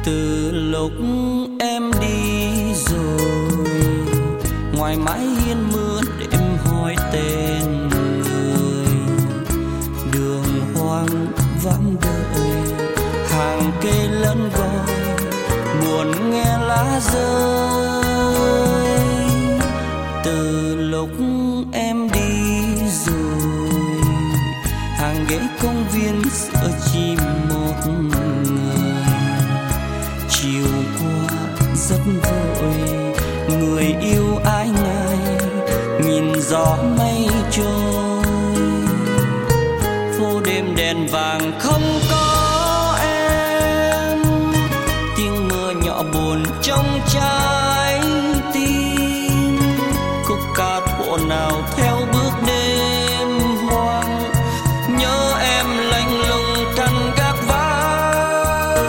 Từ lúc em đi rồi, ngoài mái hiên mưa đêm hỏi tên người. Đường hoang vắng đợi, hàng cây lẫn gọi, buồn nghe lá rơi. Từ lúc em đi rồi, hàng ghế công viên giữa chỉ một người. Chiều qua rất vội, người yêu ai ngại, nhìn gió mây trôi. Phố đêm đèn vàng không có em, tiếng mưa nhỏ buồn trong trái tim. Khúc ca thuở nào theo bước đêm hoang, nhớ em lạnh lùng căn gác vắng.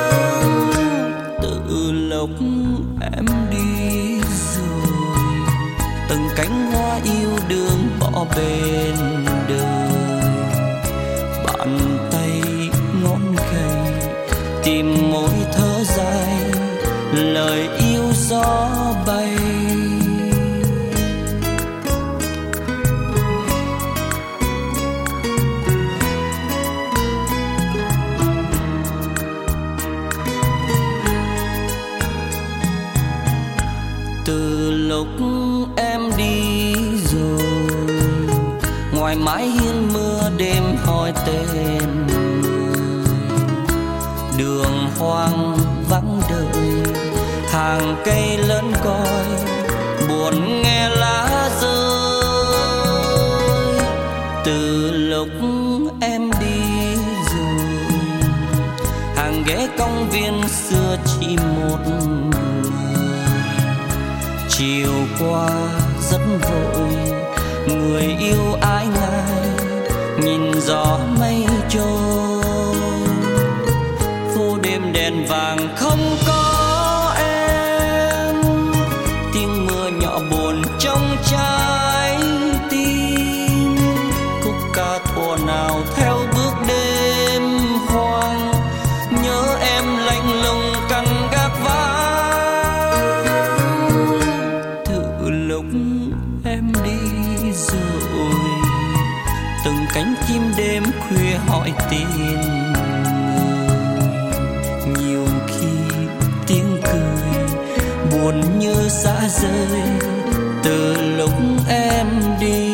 Từ lúc em đi rồi, từng cánh hoa yêu đương bỏ bên đời. Bàn tay ngón gầy tìm môi thở dài, lời yêu gió bay. Từ lúc em đi rồi, ngoài mái hiên mưa đêm hỏi tên người. Đường hoang vắng đợi, hàng cây lớn còi, buồn nghe lá rơi. Từ lúc em đi rồi, hàng ghế công viên xưa chỉ một người. Chiều qua rất vội, người yêu ai ngại, nhìn gió mây trôi. Phố đêm đèn vàng không có em, tiếng mưa nhỏ buồn trong trái tim. Khúc ca thuở nào theo bước đêm hoang, nhớ em lạnh lùng căn gác vắng. Lúc em đi rồi, từng cánh chim đêm khuya hỏi tin người. Nhiều khi tiếng cười buồn như xa rơi, từ lúc em đi.